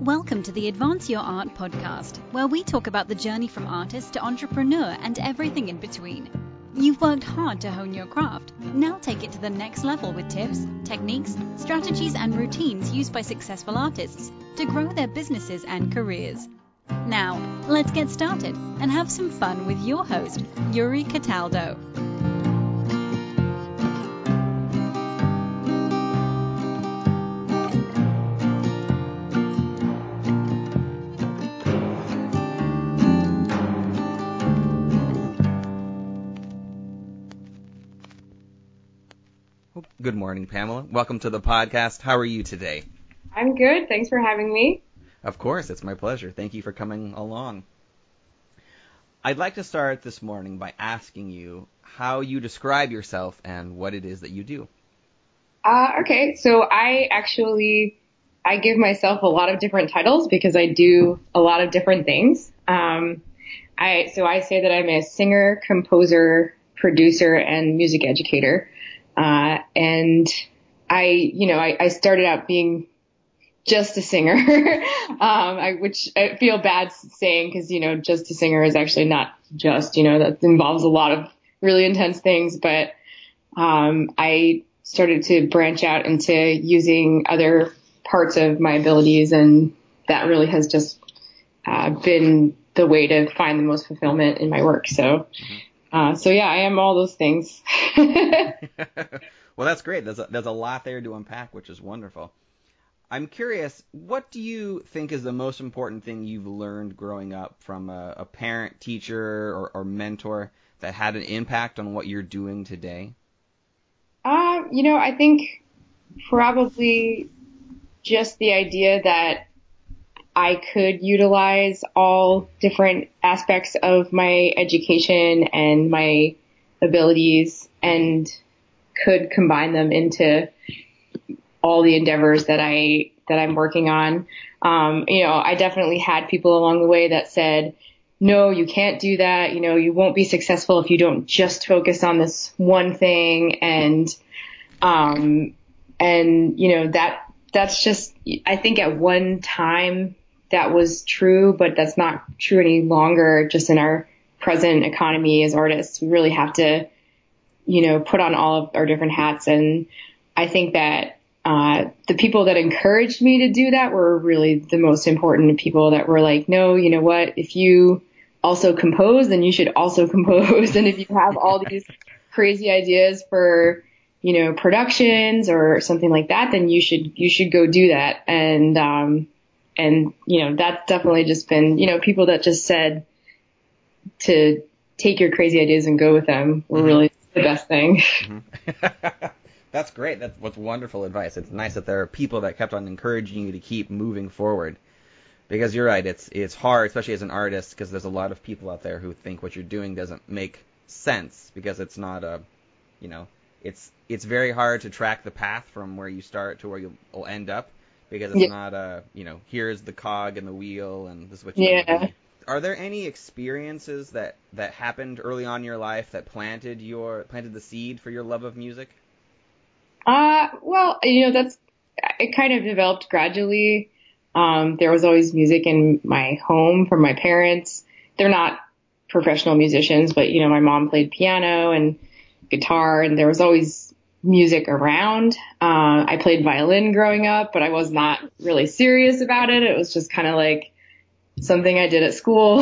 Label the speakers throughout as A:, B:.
A: Welcome to the Advance Your Art podcast, where we talk about the journey from artist to entrepreneur and everything in between. You've worked hard to hone your craft. Now take it to the next level with tips, techniques, strategies, and routines used by successful artists to grow their businesses and careers. Now, let's get started and have some fun with your host, Yuri Cataldo.
B: Good morning, Pamela. Welcome to the podcast. How are you today?
C: I'm good. Thanks for having me.
B: Of course, it's my pleasure. Thank you for coming along. I'd like to start this morning by asking you how you describe yourself and what it is that you do.
C: Okay, so I give myself a lot of different titles because I do a lot of different things. I say that I'm a singer, composer, producer, and music educator. And I started out being just a singer, which I feel bad saying because, just a singer is actually not just, that involves a lot of really intense things. But, I started to branch out into using other parts of my abilities. And that really has just, been the way to find the most fulfillment in my work. So, yeah, I am all those things.
B: Well, that's great. There's a lot there to unpack, which is wonderful. I'm curious, what do you think is the most important thing you've learned growing up from a parent, teacher, or mentor that had an impact on what you're doing today?
C: I think probably just the idea that I could utilize all different aspects of my education and my abilities and could combine them into all the endeavors that I'm working on. I definitely had people along the way that said, no, you can't do that. You won't be successful if you don't just focus on this one thing. That's just, I think at one time that was true, but that's not true any longer. Just in our present economy as artists, we really have to, put on all of our different hats. And I think that the people that encouraged me to do that were really the most important people that were like, no, you know what, if you also compose, then you should also compose. And if you have all these crazy ideas for, productions or something like that, then you should go do that. And that's definitely just been, people that just said to take your crazy ideas and go with them were really the best thing.
B: Mm-hmm. That's great. That's wonderful advice. It's nice that there are people that kept on encouraging you to keep moving forward. Because you're right, it's hard, especially as an artist, because there's a lot of people out there who think what you're doing doesn't make sense because it's not it's very hard to track the path from where you start to where you'll end up because it's not here's the cog and the wheel and this is what you're doing. Are there any experiences that happened early on in your life that planted the seed for your love of music?
C: Well, it kind of developed gradually. There was always music in my home from my parents. They're not professional musicians, but, my mom played piano and guitar and there was always music around. I played violin growing up, but I was not really serious about it. It was just kind of like something I did at school.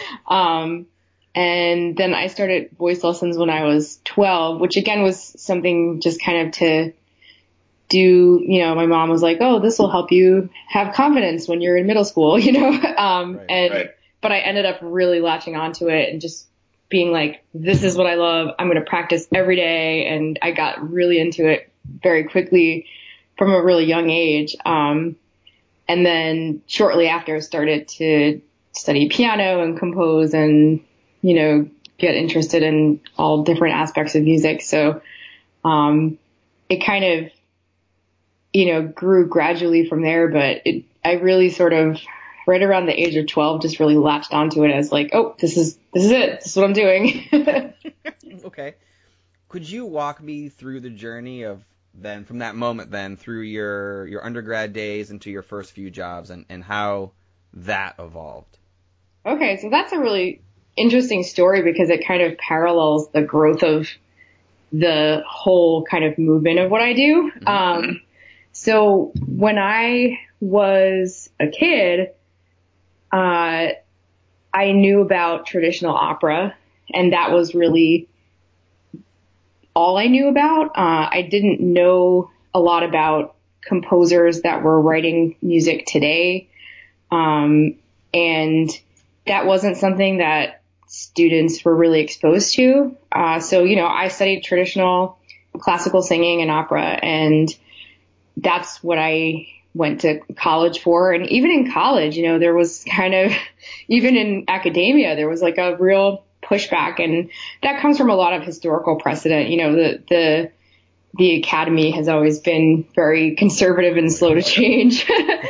C: And then I started voice lessons when I was 12, which again was something just kind of to do, my mom was like, oh, this will help you have confidence when you're in middle school, Right. But I ended up really latching onto it and just being like, this is what I love. I'm going to practice every day. And I got really into it very quickly from a really young age. And then shortly after started to study piano and compose and, get interested in all different aspects of music. So, it kind of, grew gradually from there, but I really sort of right around the age of 12, just really latched onto it as like, oh, this is it. This is what I'm doing.
B: Okay. Could you walk me through the journey of then from that moment then through your undergrad days into your first few jobs and how that evolved.
C: Okay, so that's a really interesting story because it kind of parallels the growth of the whole kind of movement of what I do. Mm-hmm. So when I was a kid, I knew about traditional opera, and that was really all I knew about. I didn't know a lot about composers that were writing music today. And that wasn't something that students were really exposed to. So, I studied traditional classical singing and opera, and that's what I went to college for. And even in college, there was kind of, even in academia, there was like a real pushback, and that comes from a lot of historical precedent. The academy has always been very conservative and slow to change.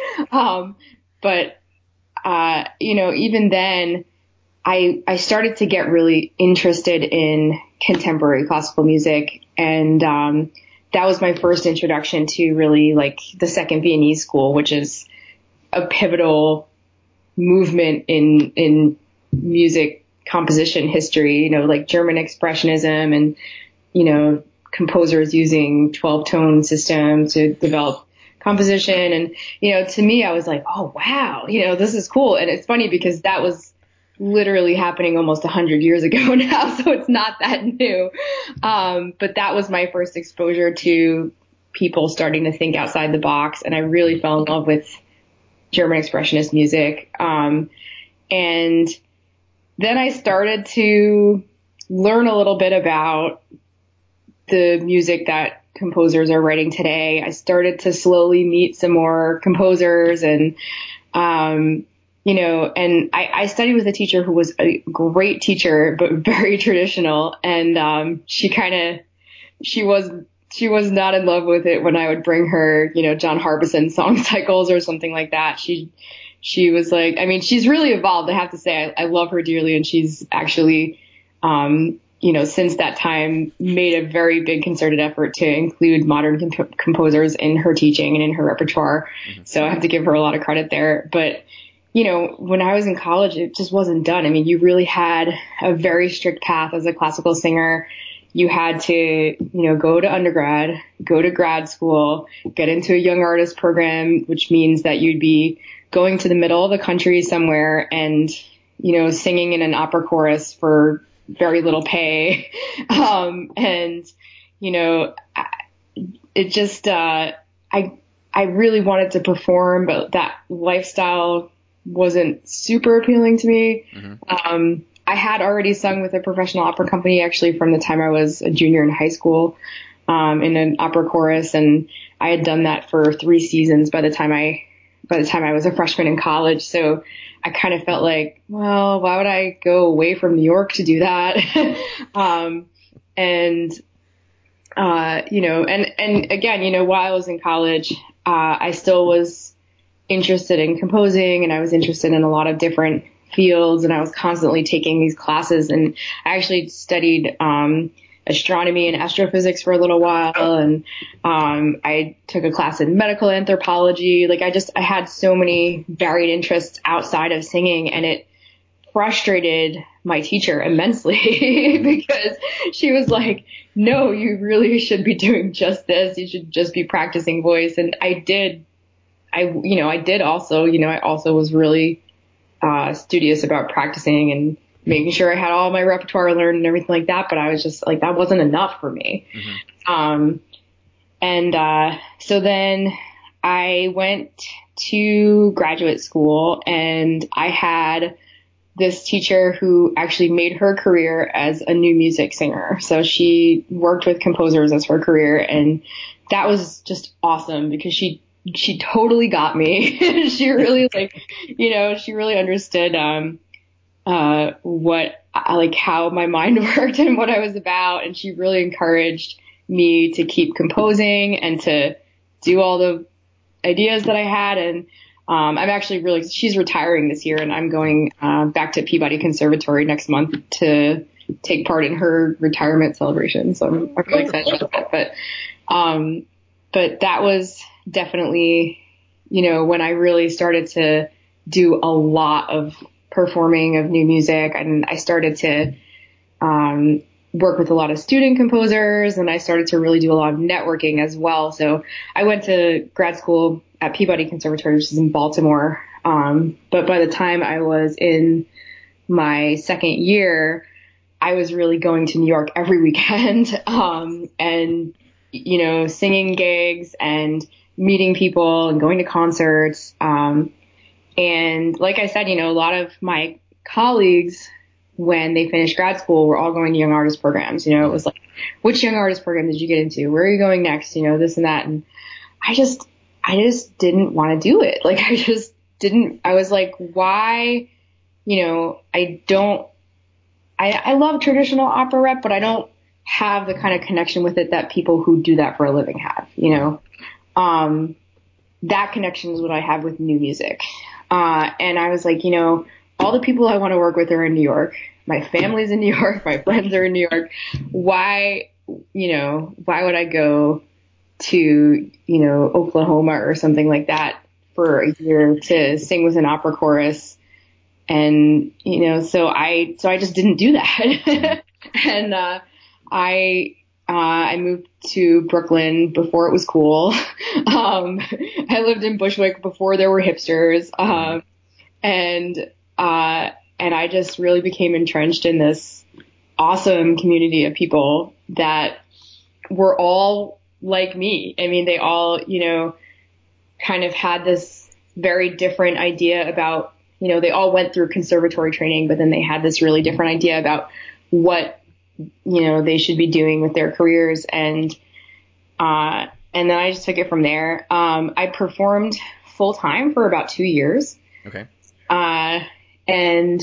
C: But even then I started to get really interested in contemporary classical music, and that was my first introduction to really like the Second Viennese School, which is a pivotal movement in music composition history, like German Expressionism and, composers using 12-tone systems to develop composition. And, to me, I was like, oh, wow, this is cool. And it's funny because that was literally happening almost 100 years ago now, so it's not that new. But that was my first exposure to people starting to think outside the box, and I really fell in love with German Expressionist music. And then I started to learn a little bit about the music that composers are writing today. I started to slowly meet some more composers, and and I studied with a teacher who was a great teacher, but very traditional. And, she was not in love with it when I would bring her, John Harbison song cycles or something like that. She was like, she's really evolved. I have to say, I love her dearly. And she's actually, since that time made a very big concerted effort to include modern composers in her teaching and in her repertoire. Mm-hmm. So I have to give her a lot of credit there. But when I was in college, it just wasn't done. You really had a very strict path as a classical singer. You had to, go to undergrad, go to grad school, get into a young artist program, which means that you'd be going to the middle of the country somewhere and, singing in an opera chorus for very little pay. It just, I really wanted to perform, but that lifestyle wasn't super appealing to me. Mm-hmm. I had already sung with a professional opera company actually from the time I was a junior in high school, in an opera chorus. And I had done that for 3 seasons by the time I was a freshman in college. So I kind of felt like, well, why would I go away from New York to do that? And again, while I was in college, I still was interested in composing, and I was interested in a lot of different fields, and I was constantly taking these classes. And I actually studied astronomy and astrophysics for a little while, and I took a class in medical anthropology. I had so many varied interests outside of singing, and it frustrated my teacher immensely because she was like, no, you really should be doing just this. You should just be practicing voice. And I also was really studious about practicing and making sure I had all my repertoire learned and everything like that. But I was just like, that wasn't enough for me. Mm-hmm. So then I went to graduate school, and I had this teacher who actually made her career as a new music singer. So she worked with composers as her career, and that was just awesome because she totally got me. She really she really understood, how my mind worked and what I was about. And she really encouraged me to keep composing and to do all the ideas that I had. And, I'm actually she's retiring this year, and I'm going, back to Peabody Conservatory next month to take part in her retirement celebration. So I'm really excited about that. But, but that was definitely, when I really started to do a lot of performing of new music, and I started to work with a lot of student composers, and I started to really do a lot of networking as well. So I went to grad school at Peabody Conservatory, which is in Baltimore. But by the time I was in my second year, I was really going to New York every weekend, and, singing gigs and meeting people and going to concerts. And like I said, a lot of my colleagues, when they finished grad school, were all going to young artist programs. It was like, which young artist program did you get into? Where are you going next? This and that. And I just didn't want to do it. Like, I just didn't. I was like, why? I love traditional opera rep, but I don't have the kind of connection with it that people who do that for a living have, that connection is what I have with new music. And I was like, all the people I want to work with are in New York. My family's in New York. My friends are in New York. Why would I go to, Oklahoma or something like that for a year to sing with an opera chorus? And, so I just didn't do that. And, I moved to Brooklyn before it was cool. I lived in Bushwick before there were hipsters. And I just really became entrenched in this awesome community of people that were all like me. I mean, they all, kind of had this very different idea about, they all went through conservatory training, but then they had this really different idea about what, they should be doing with their careers. And then I just took it from there. I performed full time for about 2 years.
B: Okay.
C: And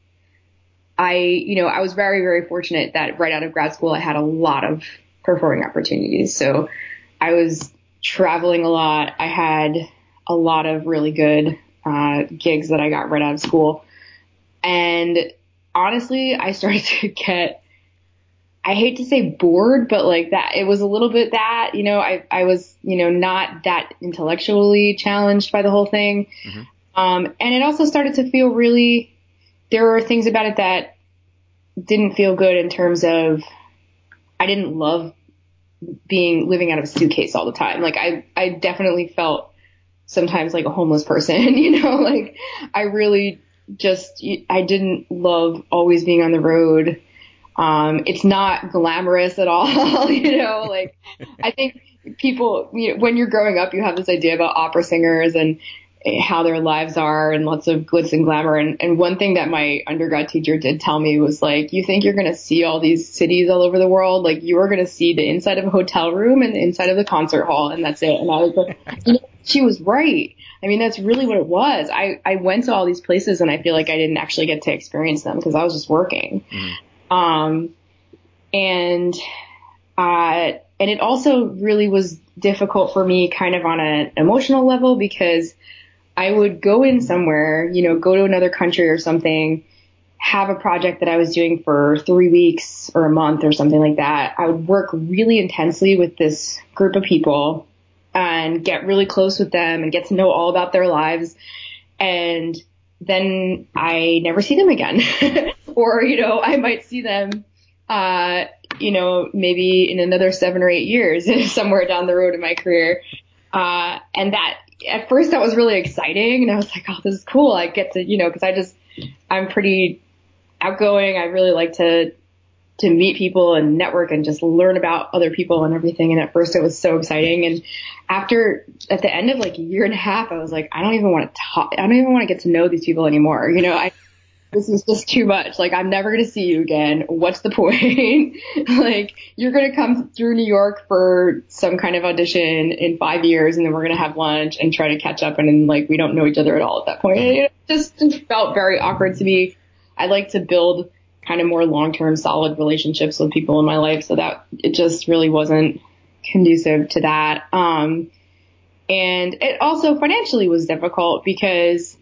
C: I was very, very fortunate that right out of grad school, I had a lot of performing opportunities. So I was traveling a lot. I had a lot of really good, gigs that I got right out of school. And honestly, I started to get, I hate to say bored, but like that, it was a little bit that, I was, not that intellectually challenged by the whole thing. Mm-hmm. And it also started to feel really, there were things about it that didn't feel good in terms of, I didn't love living out of a suitcase all the time. Like I definitely felt sometimes like a homeless person, like I really just, I didn't love always being on the road. It's not glamorous at all, like I think people, when you're growing up, you have this idea about opera singers and how their lives are and lots of glitz and glamour. And one thing that my undergrad teacher did tell me was like, you think you're going to see all these cities all over the world? Like you are going to see the inside of a hotel room and the inside of the concert hall. And that's it. And I was like, she was right. I mean, that's really what it was. I went to all these places and I feel like I didn't actually get to experience them because I was just working. Mm-hmm. And it also really was difficult for me kind of on an emotional level because I would go in somewhere, go to another country or something, have a project that I was doing for 3 weeks or a month or something like that. I would work really intensely with this group of people and get really close with them and get to know all about their lives. And then I never see them again. Or, I might see them, maybe in another 7 or 8 years somewhere down the road in my career. And that, at first that was really exciting. And I was like, oh, this is cool. I get to, cause I'm pretty outgoing. I really like to meet people and network and just learn about other people and everything. And at first it was so exciting. And at the end of like a year and a half, I was like, I don't even want to talk. I don't even want to get to know these people anymore. This is just too much. Like, I'm never going to see you again. What's the point? Like, you're going to come through New York for some kind of audition in 5 years and then we're going to have lunch and try to catch up. And then like, we don't know each other at all at that point. It just felt very awkward to me. I like to build kind of more long-term solid relationships with people in my life. So that it just really wasn't conducive to that. And it also financially was difficult because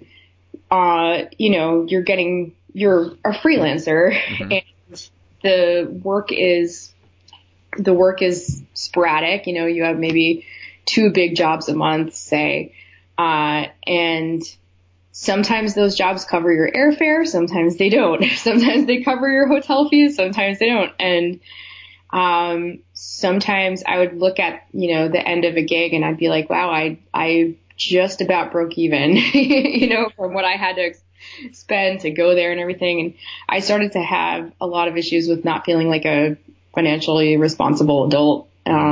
C: you're a freelancer mm-hmm. and the work is sporadic. You have maybe 2 big jobs a month, say. And sometimes those jobs cover your airfare. Sometimes they don't. Sometimes they cover your hotel fees. Sometimes they don't. And sometimes I would look at, the end of a gig and I'd be like, wow, I just about broke even, from what I had to spend to go there and everything. And I started to have a lot of issues with not feeling like a financially responsible adult.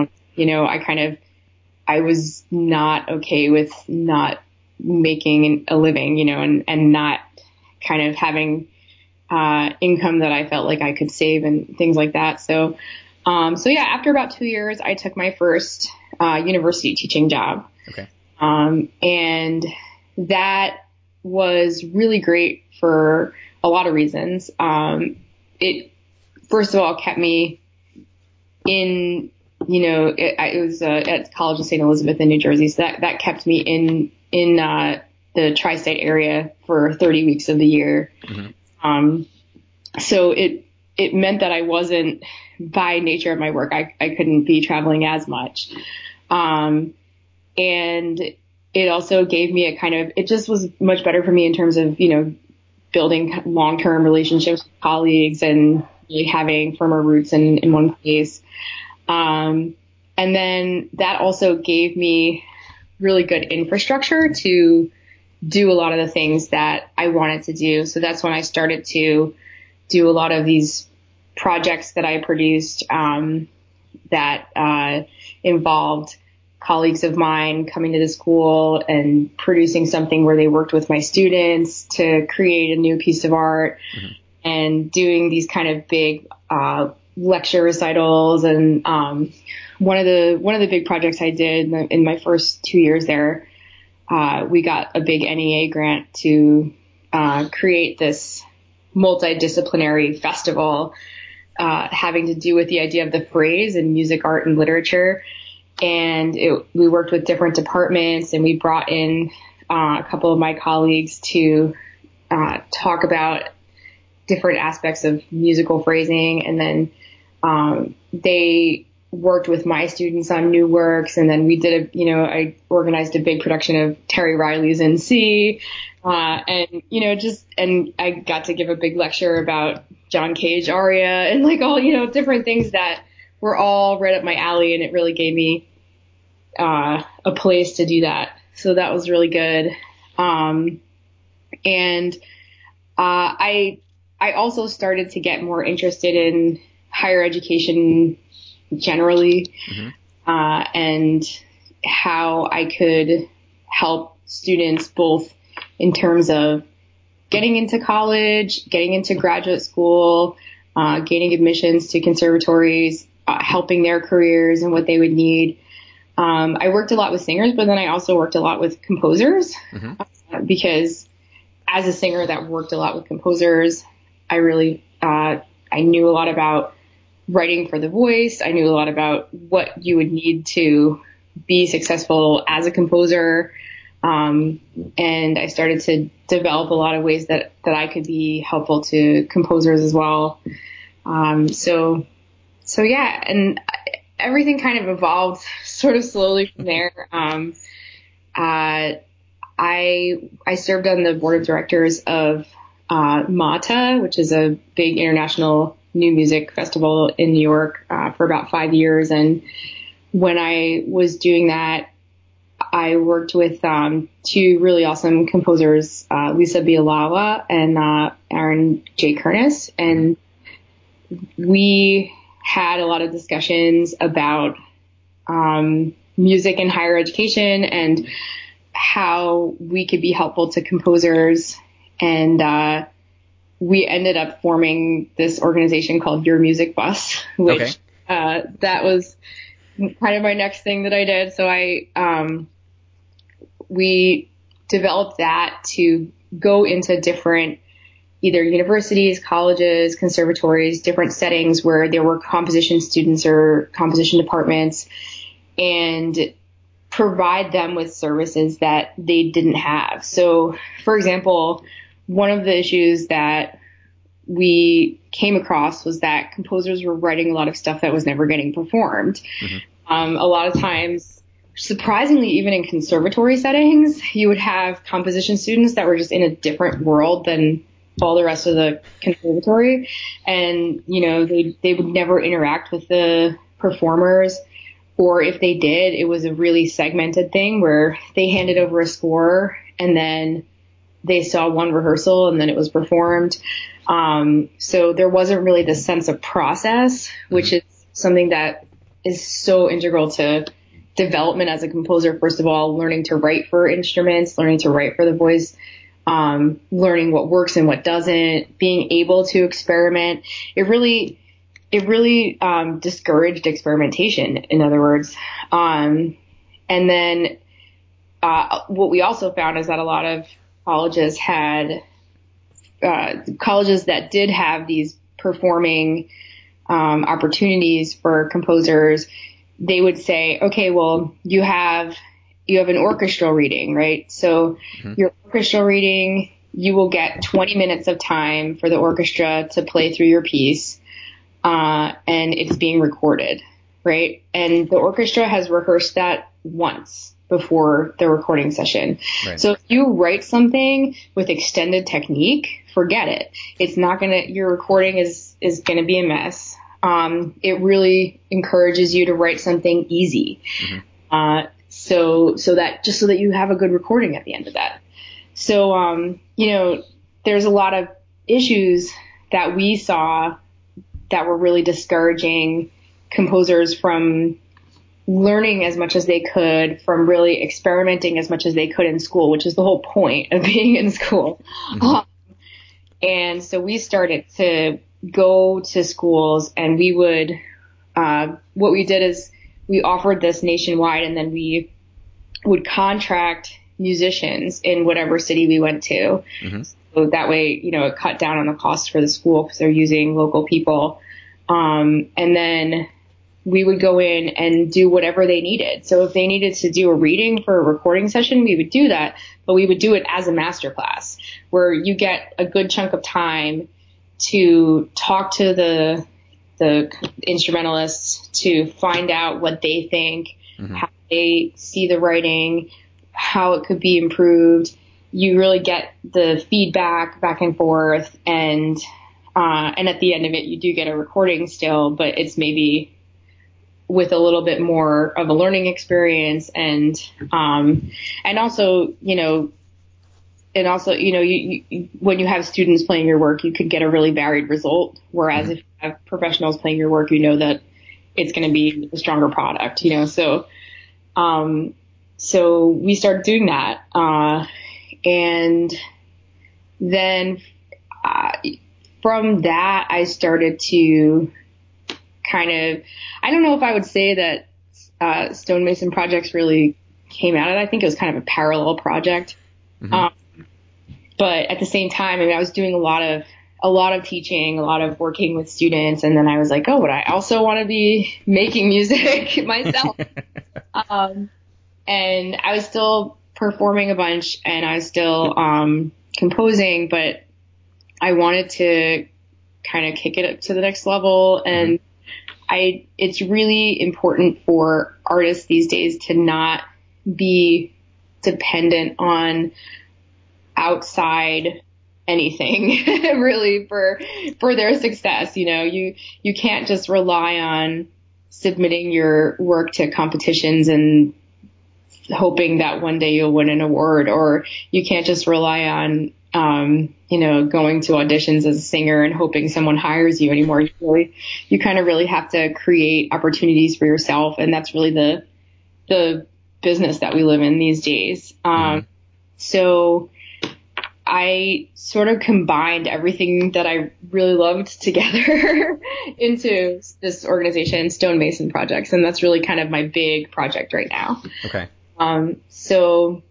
C: I was not okay with not making a living, and not kind of having income that I felt like I could save and things like that. So after about 2 years, I took my first university teaching job.
B: Okay.
C: And that was really great for a lot of reasons. It first of all kept me in, it was at College of St. Elizabeth in New Jersey. So that kept me in the tri-state area for 30 weeks of the year. Mm-hmm. So it meant that I wasn't, by nature of my work, I couldn't be traveling as much. And it also gave me it just was much better for me in terms of, building long-term relationships with colleagues and really having firmer roots in one place. And then that also gave me really good infrastructure to do a lot of the things that I wanted to do. So that's when I started to do a lot of these projects that I produced, that involved colleagues of mine coming to the school and producing something where they worked with my students to create a new piece of art. Mm-hmm. And doing these kind of big lecture recitals. And one of the big projects I did in my first 2 years there, we got a big NEA grant to create this multidisciplinary festival having to do with the idea of the phrase in music, art, and literature. And we worked with different departments, and we brought in a couple of my colleagues to talk about different aspects of musical phrasing. And then they worked with my students on new works. And then we did I organized a big production of Terry Riley's In C. And I got to give a big lecture about John Cage aria and all, different things that were all right up my alley. And it really gave me a place to do that. So that was really good. And I also started to get more interested in higher education generally, mm-hmm. And how I could help students both in terms of getting into college, getting into graduate school, gaining admissions to conservatories, helping their careers and what they would need. I worked a lot with singers, but then I also worked a lot with composers, mm-hmm. Because as a singer that worked a lot with composers, I really, I knew a lot about writing for the voice. I knew a lot about what you would need to be successful as a composer. And I started to develop a lot of ways that I could be helpful to composers as well. So yeah, and everything kind of evolved sort of slowly from there. I served on the board of directors of MATA, which is a big international new music festival in New York, for about 5 years. And when I was doing that, I worked with 2 really awesome composers, Lisa Bialawa and Aaron J. Kernis. And we had a lot of discussions about music and higher education and how we could be helpful to composers. And we ended up forming this organization called Your Music Bus, which that was kind of my next thing that I did. So we developed that to go into different either universities, colleges, conservatories, different settings where there were composition students or composition departments, and provide them with services that they didn't have. So, for example, one of the issues that we came across was that composers were writing a lot of stuff that was never getting performed. Mm-hmm. A lot of times surprisingly, even in conservatory settings, you would have composition students that were just in a different world than all the rest of the conservatory. And, you know, they would never interact with the performers, or if they did, it was a really segmented thing where they handed over a score and then they saw one rehearsal and then it was performed. So there wasn't really this sense of process, which is something that is so integral to development as a composer. First of all, learning to write for instruments, learning to write for the voice, learning what works and what doesn't, being able to experiment. It really discouraged experimentation, in other words. And then what we also found is that a lot of colleges had colleges that did have these performing opportunities for composers. They would say, okay, well, you have an orchestral reading, right? So your orchestral reading, you will get 20 minutes of time for the orchestra to play through your piece, and it's being recorded, right? And the orchestra has rehearsed that once before the recording session. Right. So if you write something with extended technique, forget it. It's not your recording is gonna be a mess. It really encourages you to write something easy. So that you have a good recording at the end of that. So, you know, there's a lot of issues that we saw that were really discouraging composers from learning as much as they could, from really experimenting as much as they could in school, which is the whole point of being in school. And so we started to go to schools, and we would, what we did is we offered this nationwide, and then we would contract musicians in whatever city we went to. So that way, you know, it cut down on the cost for the school because they're using local people. And then we would go in and do whatever they needed. So if they needed to do a reading for a recording session, we would do that, but we would do it as a master class where you get a good chunk of time to talk to the instrumentalists, to find out what they think, how they see the writing, how it could be improved. You really get the feedback back and forth, and at the end of it, you do get a recording still, but it's maybe with a little bit more of a learning experience, and also, you know, you when you have students playing your work, you could get a really varied result. Whereas if you have professionals playing your work, you know that it's going to be a stronger product, you know. So we started doing that, and then from that, I started to kind of, I don't know if I would say that Stonemason Projects really came out of it. I think it was kind of a parallel project. But at the same time, I mean, I was doing a lot of teaching, a lot of working with students, and then I was like, oh, but I also want to be making music myself. And I was still performing a bunch, and I was still composing, but I wanted to kind of kick it up to the next level. And it's really important for artists these days to not be dependent on outside anything really for their success. You know, you can't just rely on submitting your work to competitions and hoping that one day you'll win an award, or you can't just rely on going to auditions as a singer and hoping someone hires you anymore. You kind of really have to create opportunities for yourself, and that's really the business that we live in these days. So I sort of combined everything that I really loved together into this organization, Stonemason Projects, and that's really kind of my big project right now.
B: Okay.
C: So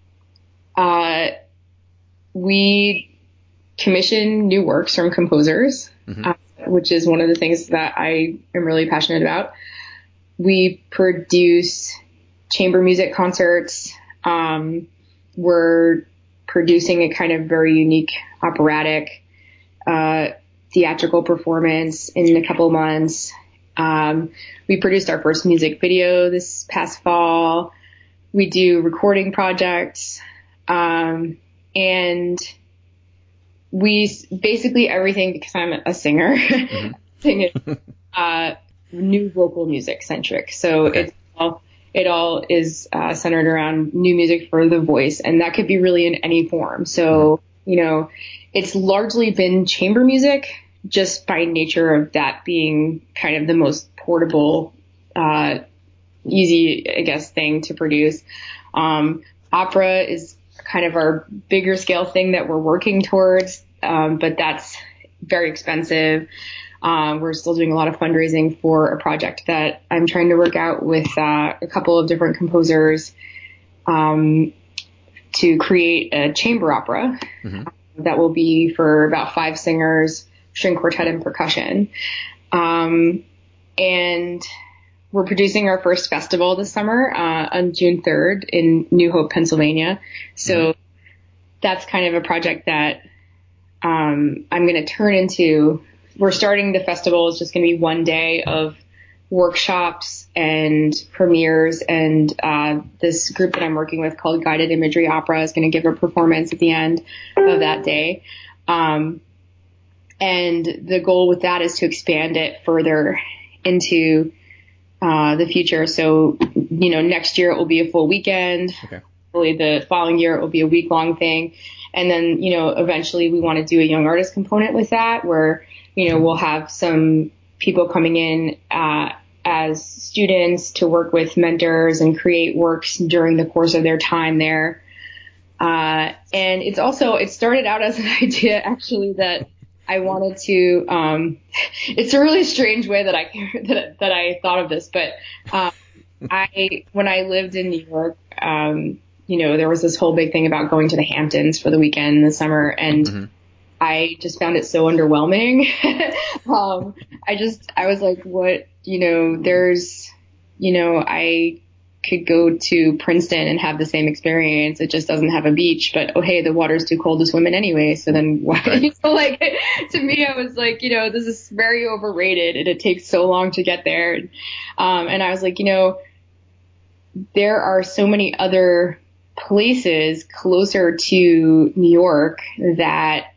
C: we commission new works from composers, which is one of the things that I am really passionate about. We produce chamber music concerts. We're producing a kind of very unique operatic theatrical performance in a couple of months. We produced our first music video this past fall. We do recording projects, and we basically everything, because I'm a singer, sing it, new vocal music centric. So
B: Okay.
C: it all is centered around new music for the voice, and that could be really in any form. So, it's largely been chamber music, just by nature of that being kind of the most portable, easy, I guess, thing to produce. Opera is kind of our bigger scale thing that we're working towards, but that's very expensive. We're still doing a lot of fundraising for a project that I'm trying to work out with a couple of different composers to create a chamber opera that will be for about 5 singers, string quartet, and percussion. And we're producing our first festival this summer on June 3rd in New Hope, Pennsylvania. So that's kind of a project that I'm going to turn into. We're starting the festival. It's just going to be one day of workshops and premieres. And this group that I'm working with called Guided Imagery Opera is going to give a performance at the end of that day. And the goal with that is to expand it further into the future. So, next year it will be a full weekend.
B: Okay.
C: Hopefully the following year it will be a week-long thing. And then, eventually we want to do a young artist component with that, where, we'll have some people coming in as students to work with mentors and create works during the course of their time there. And it started out as an idea, actually, that I wanted to, it's a really strange way that I thought of this, but, when I lived in New York, there was this whole big thing about going to the Hamptons for the weekend in the summer, and I just found it so underwhelming. I was like, what, I could go to Princeton and have the same experience. It just doesn't have a beach, but oh, hey, the water's too cold to swim in anyway. So then why? Right. So to me, I was like, this is very overrated and it takes so long to get there. And I was like, there are so many other places closer to New York that,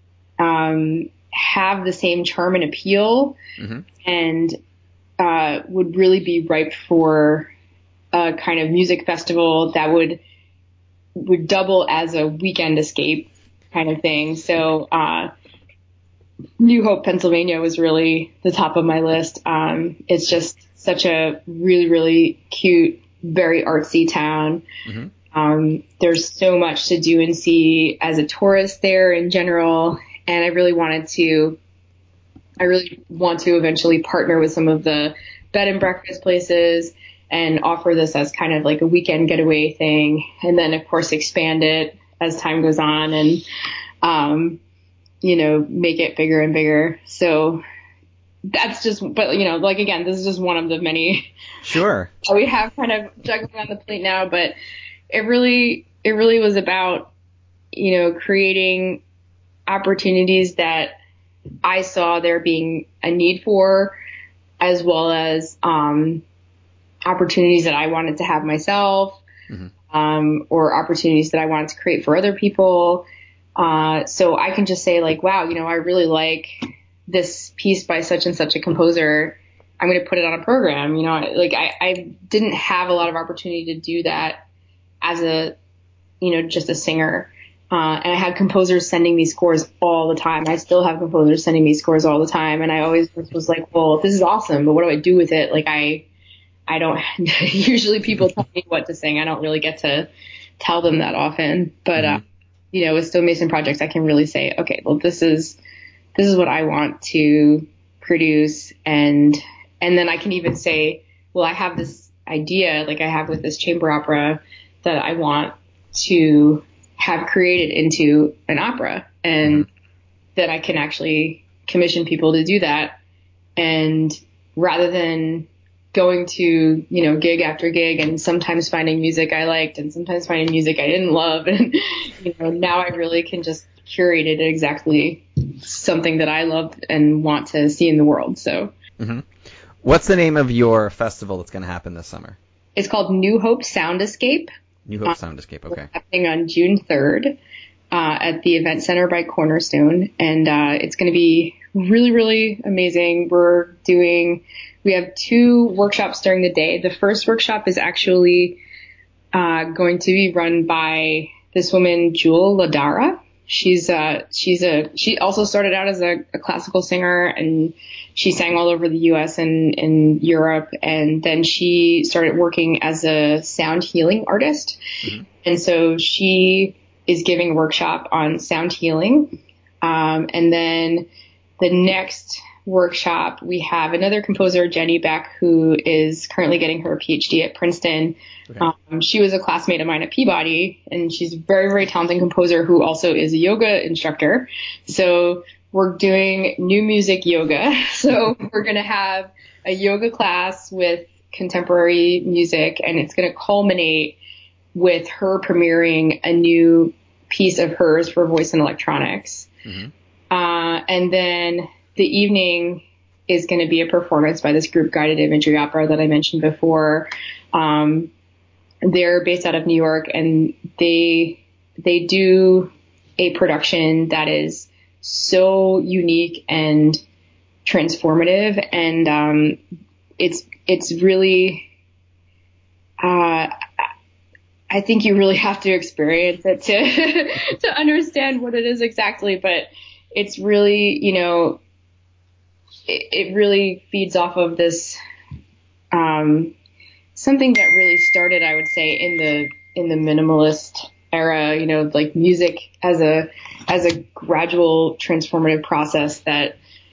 C: have the same charm and appeal and, would really be ripe for a kind of music festival that would double as a weekend escape kind of thing. So, New Hope, Pennsylvania was really the top of my list. It's just such a really, really cute, very artsy town. There's so much to do and see as a tourist there in general. And I really want to eventually partner with some of the bed and breakfast places and offer this as kind of like a weekend getaway thing. And then of course expand it as time goes on and, make it bigger and bigger. So that's just, but again, this is just one of the many.
B: Sure.
C: We have kind of juggling on the plate now, but it really was about, creating opportunities that I saw there being a need for, as well as, opportunities that I wanted to have myself, or opportunities that I wanted to create for other people. So I can just say wow, I really like this piece by such and such a composer. I'm going to put it on a program. I didn't have a lot of opportunity to do that as just a singer. And I had composers sending me scores all the time. I still have composers sending me scores all the time. And I always was like, well, this is awesome, but what do I do with it? I don't, usually people tell me what to sing. I don't really get to tell them that often, but, with Stonemason projects, I can really say, okay, well, this is what I want to produce. And then I can even say, well, I have this idea, like I have with this chamber opera, that I want to have created into an opera, and that I can actually commission people to do that. And rather than going to, gig after gig and sometimes finding music I liked and sometimes finding music I didn't love. And, now I really can just curate it exactly something that I love and want to see in the world. So,
B: What's the name of your festival that's going to happen this summer?
C: It's called New Hope Sound Escape.
B: New Hope Sound Escape. Okay.
C: Happening on June 3rd at the Event Center by Cornerstone, and it's going to be really, really amazing. We have 2 workshops during the day. The first workshop is actually going to be run by this woman, Jewel Ladara. She also started out as a classical singer, and she sang all over the US and in Europe. And then she started working as a sound healing artist. Mm-hmm. And so she is giving a workshop on sound healing. And then the next workshop, we have another composer, Jenny Beck, who is currently getting her PhD at Princeton. Okay. She was a classmate of mine at Peabody, and she's a very, very talented composer who also is a yoga instructor. So we're doing new music yoga. So we're going to have a yoga class with contemporary music, and it's going to culminate with her premiering a new piece of hers for voice and electronics. Mm-hmm. And then the evening is going to be a performance by this group, Guided Imagery Opera, that I mentioned before. They're based out of New York, and they do a production that is so unique and transformative, and it's really I think you really have to experience it to understand what it is exactly, but it's really, it really feeds off of this something that really started, I would say, in the minimalist era, like music as a gradual transformative process that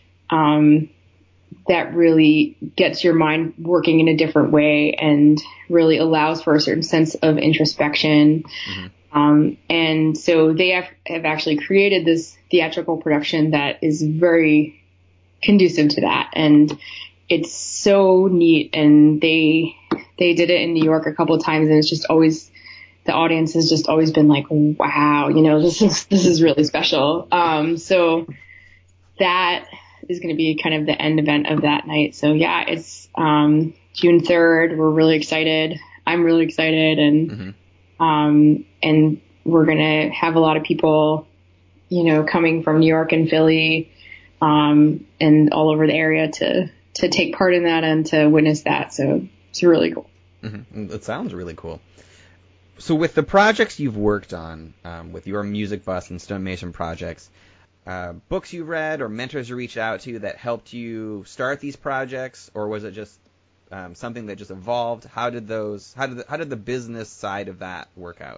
C: really gets your mind working in a different way and really allows for a certain sense of introspection. Mm-hmm. And so they have actually created this theatrical production that is very conducive to that. And it's so neat. And they did it in New York a couple of times, and it's just always, the audience has just always been like, wow, this is really special. So that is going to be kind of the end event of that night. So yeah, it's June 3rd. We're really excited. I'm really excited, and and we're going to have a lot of people, coming from New York and Philly, and all over the area to take part in that and to witness that. So it's really cool.
B: Mm-hmm. It sounds really cool. So with the projects you've worked on, with your Music Bus and Stonemason projects, books you read or mentors you reached out to that helped you start these projects, or was it just something that just evolved? How did the business side of that work out?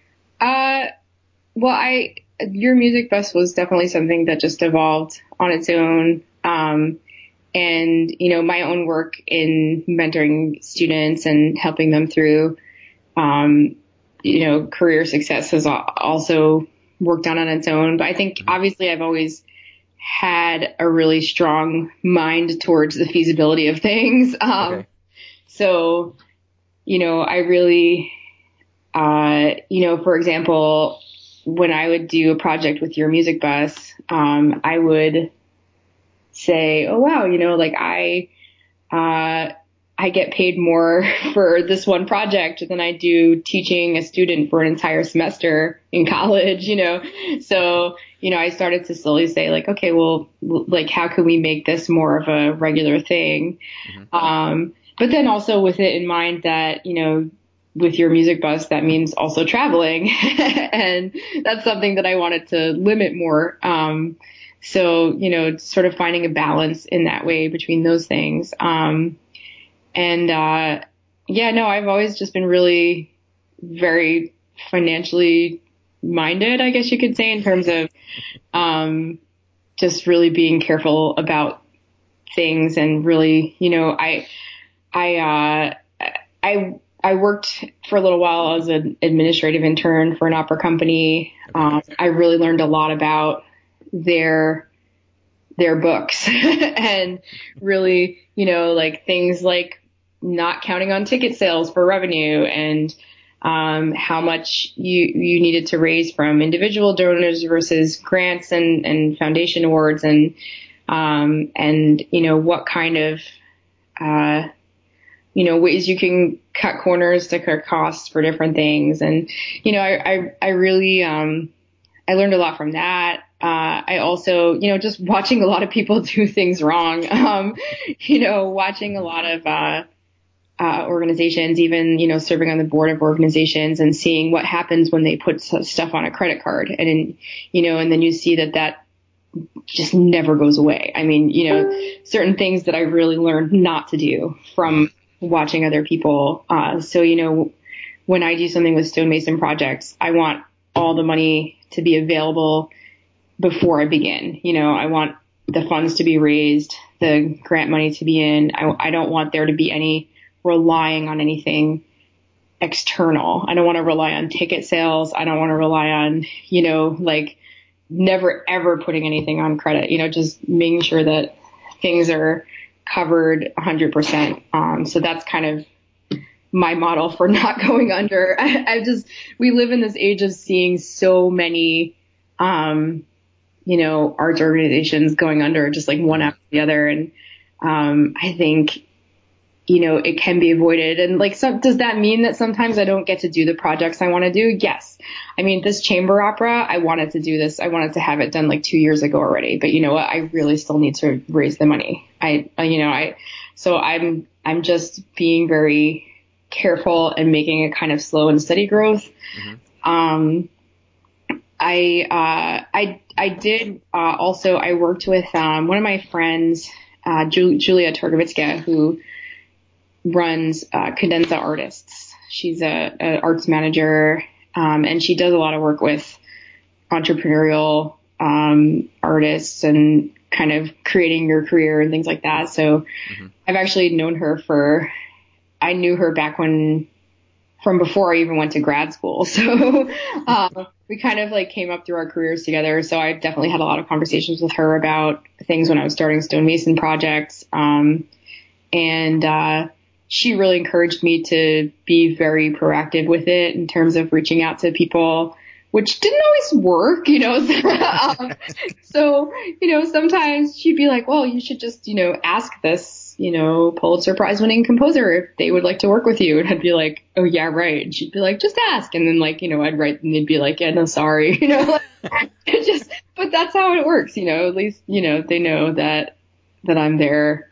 C: Well, your Music Bus was definitely something that just evolved on its own. And, my own work in mentoring students and helping them through, career success has also worked on its own. But I think obviously I've always had a really strong mind towards the feasibility of things. Okay. So, I really, for example, when I would do a project with your Music Bus, I would say, oh wow, I get paid more for this one project than I do teaching a student for an entire semester in college, So, I started to slowly say okay, well, how can we make this more of a regular thing? Mm-hmm. But then also with it in mind that, with your Music Bus, that means also traveling. And that's something that I wanted to limit more. So, sort of finding a balance in that way between those things. I've always just been really very financially minded, I guess you could say, in terms of, just really being careful about things and really, I worked for a little while as an administrative intern for an opera company. I really learned a lot about their books and really, things like not counting on ticket sales for revenue and how much you needed to raise from individual donors versus grants and foundation awards and what kind of ways you can cut corners to cut costs for different things. And, I really, I learned a lot from that. I also, just watching a lot of people do things wrong, watching a lot of, organizations, even, serving on the board of organizations and seeing what happens when they put stuff on a credit card. And then you see that just never goes away. I mean, certain things that I really learned not to do from watching other people. So, when I do something with Stonemason projects, I want all the money to be available before I begin. I want the funds to be raised, the grant money to be in. I don't want there to be any relying on anything external. I don't want to rely on ticket sales. I don't want to rely on, never ever putting anything on credit, just making sure that things are covered 100%. So that's kind of my model for not going under. We live in this age of seeing so many, arts organizations going under just like one after the other. And, I think, it can be avoided. And does that mean that sometimes I don't get to do the projects I want to do? Yes. I mean, this chamber opera, I wanted to do this. I wanted to have it done 2 years ago already, but you know what? I really still need to raise the money. So I'm just being very careful and making a kind of slow and steady growth. Mm-hmm. I did, also, I worked with, one of my friends, Julia Torgovitska, who runs Cadenza Artists. She's a arts manager, and she does a lot of work with entrepreneurial artists and kind of creating your career and things like that. So I've actually known her I knew her back from before I even went to grad school. So we kind of came up through our careers together. So I definitely had a lot of conversations with her about things when I was starting Stonemason projects. And she really encouraged me to be very proactive with it in terms of reaching out to people, which didn't always work, So, sometimes she'd be like, well, you should just, ask this, Pulitzer Prize winning composer if they would like to work with you. And I'd be like, oh yeah, right. And she'd be like, just ask. And then I'd write and they'd be like, yeah, no, sorry, but that's how it works, at least, they know that I'm there.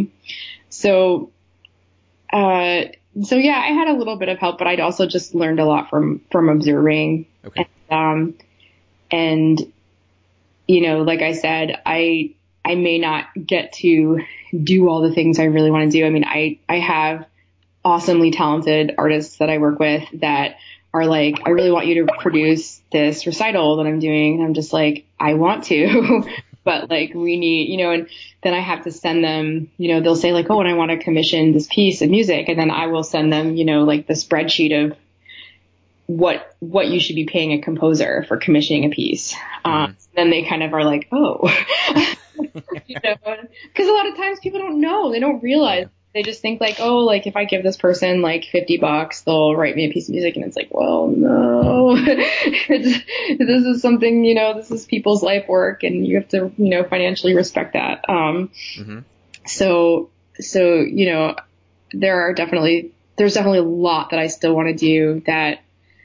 C: So yeah, I had a little bit of help, but I'd also just learned a lot from observing.
B: Okay.
C: And like I said, I may not get to do all the things I really want to do. I mean, I have awesomely talented artists that I work with that are like, I really want you to produce this recital that I'm doing. And I'm just like, I want to, but we need, and then I have to send them, they'll say oh, and I want to commission this piece of music. And then I will send them, the spreadsheet of what you should be paying a composer for commissioning a piece. Then they kind of are like, oh, because a lot of times people don't know, they don't realize. They just think if I give this person $50, they'll write me a piece of music. And it's like, well, no, this is something, this is people's life work and you have to, financially respect that. So, there's definitely a lot that I still want to do that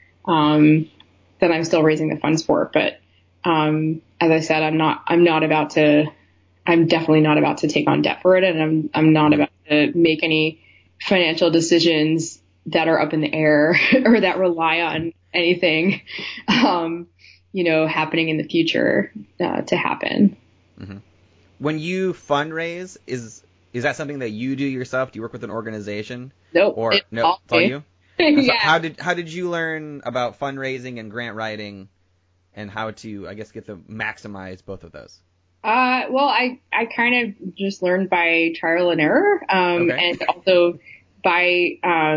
C: I'm still raising the funds for. But, as I said, I'm definitely not about to take on debt for it. And I'm not about to make any financial decisions that are up in the air or that rely on anything, happening in the future, to happen.
B: Mm-hmm. When you fundraise, is that something that you do yourself? Do you work with an organization?
C: Nope.
B: Or
C: it's
B: all you?
C: Yeah.
B: So how did you learn about fundraising and grant writing and how to, I guess, maximize both of those?
C: Well, I kind of just learned by trial and error,
B: Okay.
C: and also by,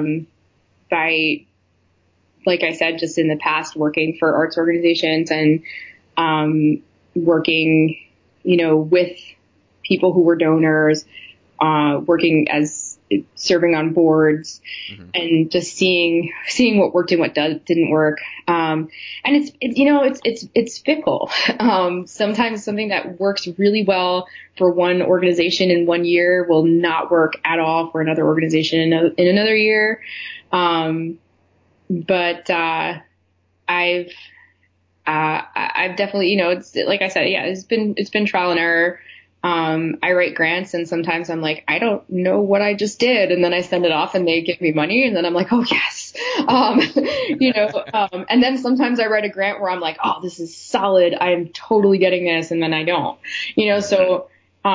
C: like I said, just in the past working for arts organizations and, working, with people who were donors, working as serving on boards, and just seeing what worked and what didn't work. And it's fickle. Sometimes something that works really well for one organization in 1 year will not work at all for another organization in another year. But I've definitely, it's like I said, yeah, it's been trial and error. I write grants, and sometimes I'm like, I don't know what I just did. And then I send it off and they give me money. And then I'm like, oh yes. And then sometimes I write a grant where I'm like, oh, this is solid. I'm totally getting this. And then I don't, so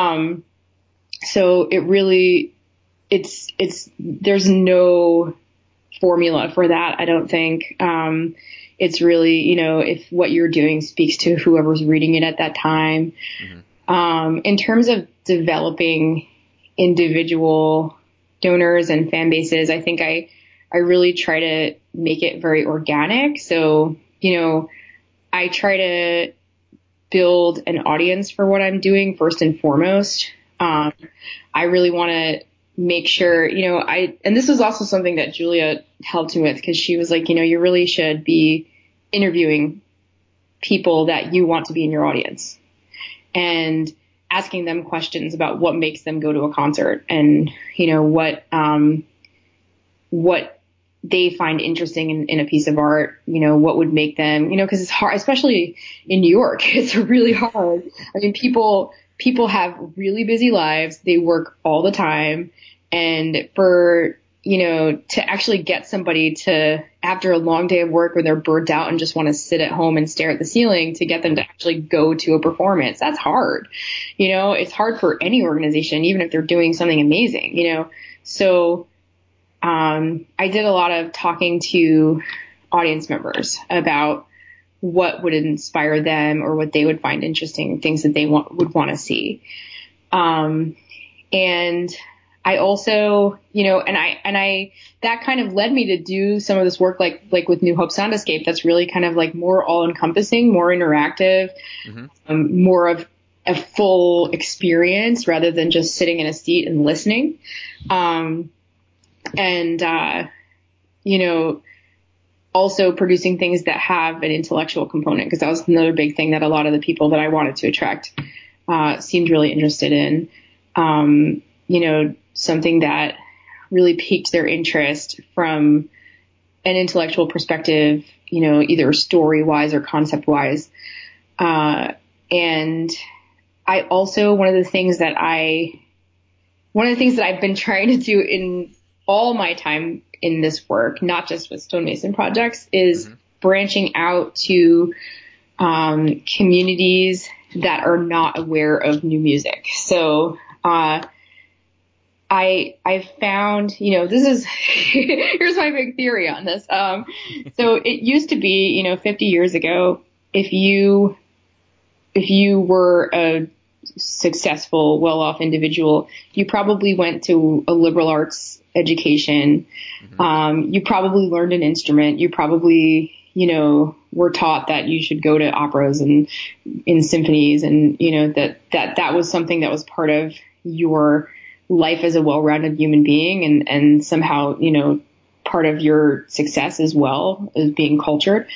C: it really, there's no formula for that. I don't think, it's really, if what you're doing speaks to whoever's reading it at that time. In terms of developing individual donors and fan bases, I think I really try to make it very organic. So, I try to build an audience for what I'm doing first and foremost. I really want to make sure, and this was also something that Julia helped me with, because she was like, you really should be interviewing people that you want to be in your audience, and asking them questions about what makes them go to a concert, and, what they find interesting in a piece of art, what would make them, cause it's hard, especially in New York, it's really hard. I mean, people have really busy lives. They work all the time. And for, to actually get somebody to, after a long day of work where they're burnt out and just want to sit at home and stare at the ceiling, to get them to actually go to a performance, that's hard. It's hard for any organization, even if they're doing something amazing, So, I did a lot of talking to audience members about what would inspire them or what they would find interesting, things that they would want to see. And I also, that kind of led me to do some of this work, like with New Hope Sound Escape, that's really kind of like more all encompassing, more interactive, more of a full experience rather than just sitting in a seat and listening. Also producing things that have an intellectual component, because that was another big thing that a lot of the people that I wanted to attract, seemed really interested in. Something that really piqued their interest from an intellectual perspective, either story wise or concept wise. And I also, one of the things that I've been trying to do in all my time in this work, not just with Stonemason projects, is branching out to communities that are not aware of new music. So I found, this is here's my big theory on this. So it used to be, 50 years ago, if you were a successful, well-off individual, you probably went to a liberal arts education. You probably learned an instrument. You probably, were taught that you should go to operas and in symphonies, and, that was something that was part of your life as a well-rounded human being, and somehow, part of your success as well as being cultured.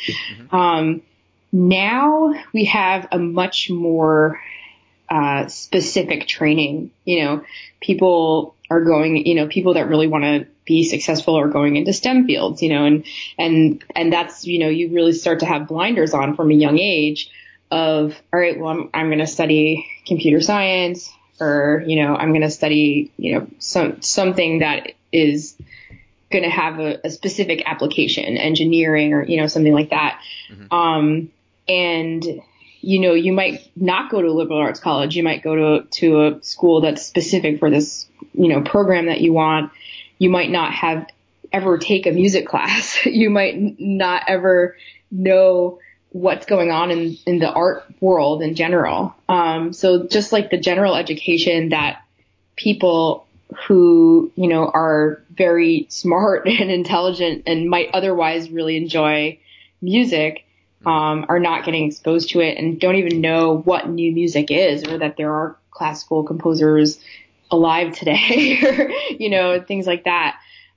C: Now we have a much more specific training. People are going, people that really want to be successful are going into STEM fields, and that's, you really start to have blinders on from a young age of, all right, well, I'm going to study computer science, or, I'm going to study, something that is going to have a specific application, engineering, or, something like that. And, you might not go to a liberal arts college. You might go to a school that's specific for this, program that you want. You might not have ever take a music class. You might not ever know what's going on in the art world in general. So just like the general education that people who, are very smart and intelligent and might otherwise really enjoy music, are not getting exposed to it and don't even know what new music is, or that there are classical composers alive today, or, things like that.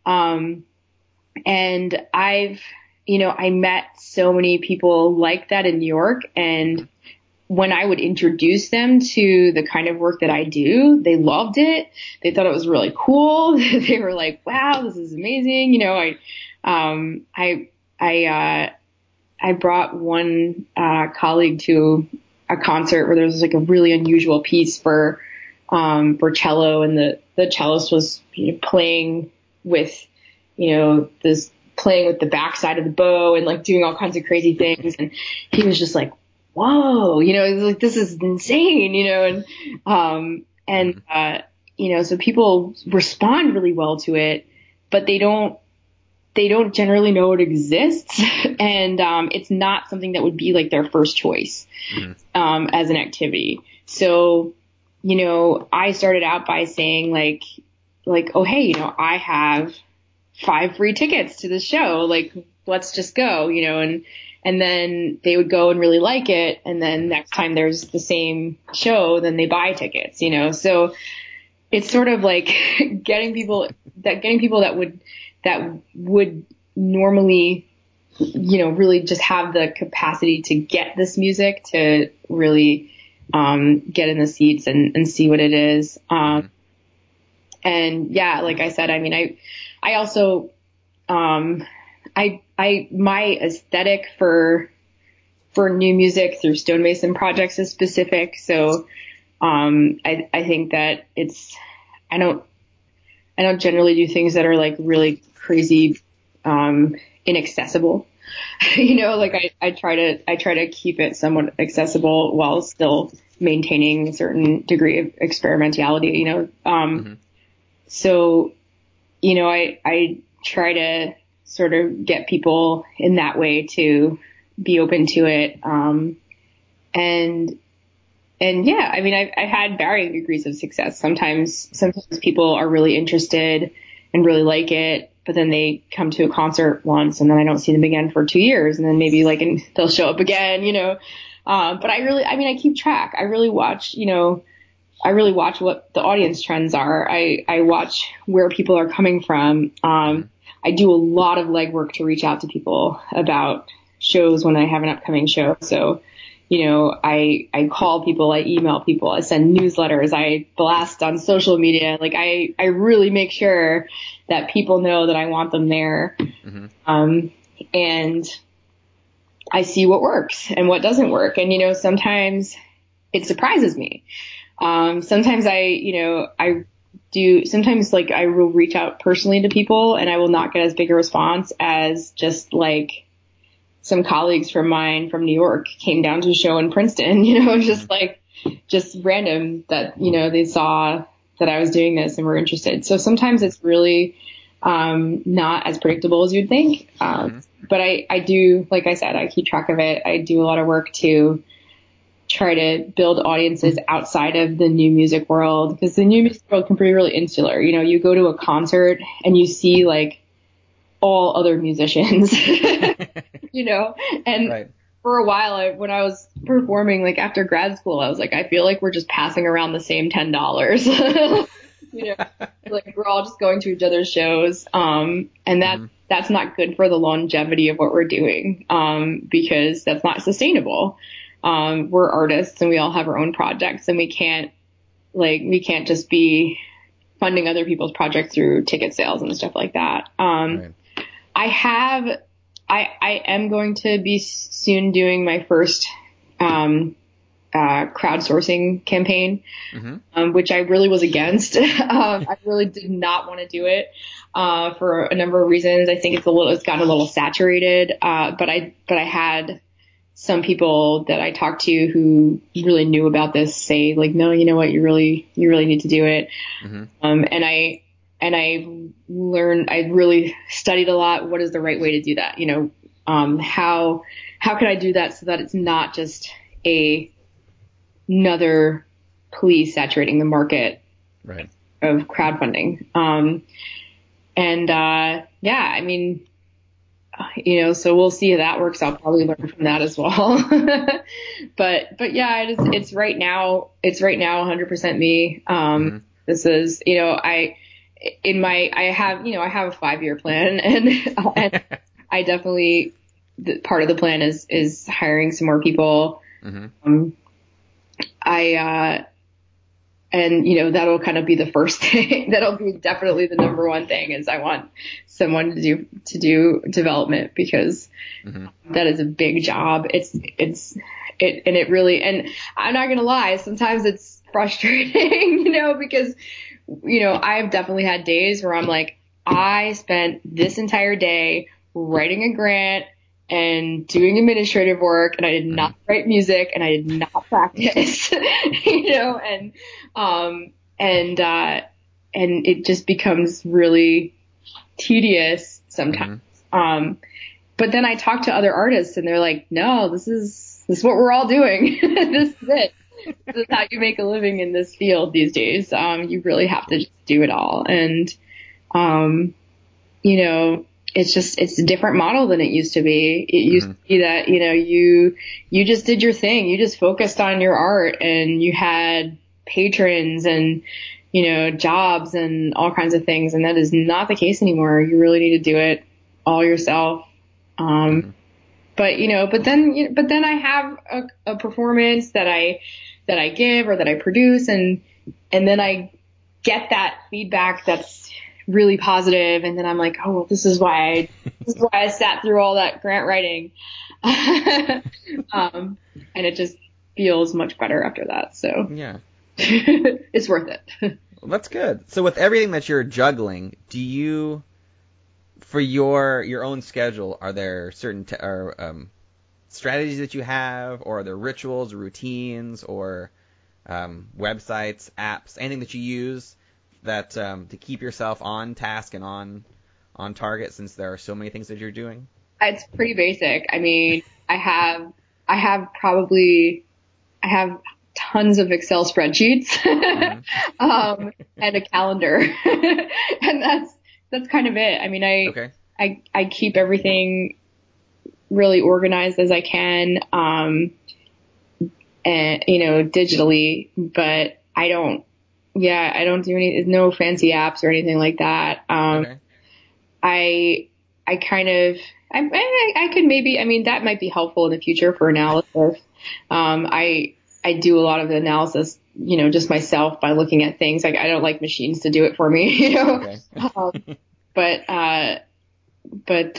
C: And I met so many people like that in New York, and when I would introduce them to the kind of work that I do, they loved it. They thought it was really cool. They were like, wow, this is amazing. I brought one colleague to a concert where there was like a really unusual piece for cello, and the cellist was playing with playing with the backside of the bow and like doing all kinds of crazy things, and he was just like, whoa, it was like, this is insane, so people respond really well to it, but they don't generally know it exists. And, it's not something that would be like their first choice, as an activity. So, I started out by saying like, oh, hey, I have 5 free tickets to the show. Like, let's just go, and then they would go and really like it. And then next time there's the same show, then they buy tickets, so it's sort of like getting people that would normally, really just have the capacity to get this music to really, get in the seats and see what it is. And yeah, like I said, I mean, I also, my aesthetic for new music through Stonemason projects is specific. So, I think that I don't generally do things that are like really crazy, inaccessible. I try to keep it somewhat accessible while still maintaining a certain degree of experimentality, So, I try to sort of get people in that way to be open to it. And yeah, I mean, I had varying degrees of success. Sometimes people are really interested and really like it, but then they come to a concert once and then I don't see them again for 2 years, and then maybe and they'll show up again, but I keep track. I really watch what the audience trends are. I watch where people are coming from. I do a lot of legwork to reach out to people about shows when I have an upcoming show. So, I call people, I email people, I send newsletters, I blast on social media. Like I really make sure that people know that I want them there. And I see what works and what doesn't work. And, sometimes it surprises me. Sometimes sometimes I will reach out personally to people and I will not get as big a response as just like some colleagues from mine from New York came down to a show in Princeton, just random that, they saw that I was doing this and were interested. So sometimes it's really, not as predictable as you'd think. But I do, like I said, I keep track of it. I do a lot of work to try to build audiences outside of the new music world, because the new music world can be really insular. You go to a concert and you see like all other musicians, and right. For a while, when I was performing, like after grad school, I was like, I feel like we're just passing around the same $10, like we're all just going to each other's shows. And that's not good for the longevity of what we're doing, because that's not sustainable. We're artists and we all have our own projects, and we can't just be funding other people's projects through ticket sales and stuff like that. Right. I am going to be soon doing my first, crowdsourcing campaign, which I really was against. I really did not want to do it, for a number of reasons. I think it's gotten a little saturated. But I had some people that I talked to who really knew about this say like, no, you know what, you really need to do it. And I really studied a lot. What is the right way to do that? How can I do that so that it's not just another police saturating the market, right, of crowdfunding. Yeah, I mean, so we'll see how that works. I'll probably learn from that as well. But yeah, it's right now 100% me. This is, I have a 5-year plan, and I definitely, part of the plan is hiring some more people.
B: Mm-hmm.
C: And that'll kind of be the first thing. That'll be definitely the number one thing, is I want someone to do development, because that is a big job. It really, and I'm not going to lie, sometimes it's frustrating, because, I've definitely had days where I'm like, I spent this entire day writing a grant and doing administrative work, and I did not write music, and I did not practice, and it just becomes really tedious sometimes. But then I talk to other artists, and they're like, no, this is what we're all doing. This is it. This is how you make a living in this field these days. You really have to just do it all. And, it's a different model than it used to be. It used to be that, you just did your thing. You just focused on your art, and you had patrons and, jobs and all kinds of things. And that is not the case anymore. You really need to do it all yourself. But then I have a performance that I give, or that I produce, and then I get that feedback that's really positive, and then I'm like, oh, well, this is why I sat through all that grant writing. And it just feels much better after that. So
B: yeah,
C: it's worth it.
B: Well, that's good. So with everything that you're juggling, do you, for your own schedule, are there certain strategies that you have, or are there rituals, routines, or websites, apps, anything that you use that to keep yourself on task and on target, since there are so many things that you're doing?
C: It's pretty basic. I mean, I have tons of Excel spreadsheets, and a calendar, and that's kind of it. I mean, I keep everything really organized as I can, and, digitally, but I don't do no fancy apps or anything like that. I could maybe, that might be helpful in the future for analysis. I do a lot of the analysis, just myself, by looking at things. Like, I don't like machines to do it for me, Okay. But